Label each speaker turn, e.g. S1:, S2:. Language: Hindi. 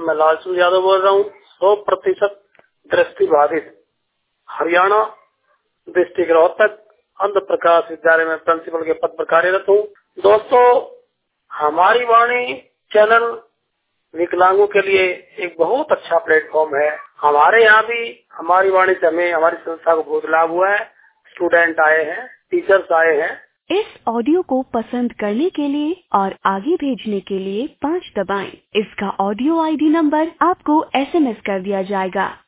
S1: मैं लालचंद यादव बोल रहा हूँ। 100% दृष्टि बाधित, हरियाणा, डिस्ट्रिक्ट रोहतक, अंध प्रकाश विद्यालय में प्रिंसिपल के पद पर कार्यरत हूँ। दोस्तों, हमारी वाणी चैनल विकलांगों के लिए एक बहुत अच्छा प्लेटफॉर्म है। हमारे यहाँ भी हमारी वाणी से हमें हमारी संस्था को बहुत लाभ हुआ है। स्टूडेंट आए हैं, टीचर्स आए हैं।
S2: इस ऑडियो को पसंद करने के लिए और आगे भेजने के लिए 5 दबाएं। इसका ऑडियो आईडी नंबर आपको SMS कर दिया जाएगा।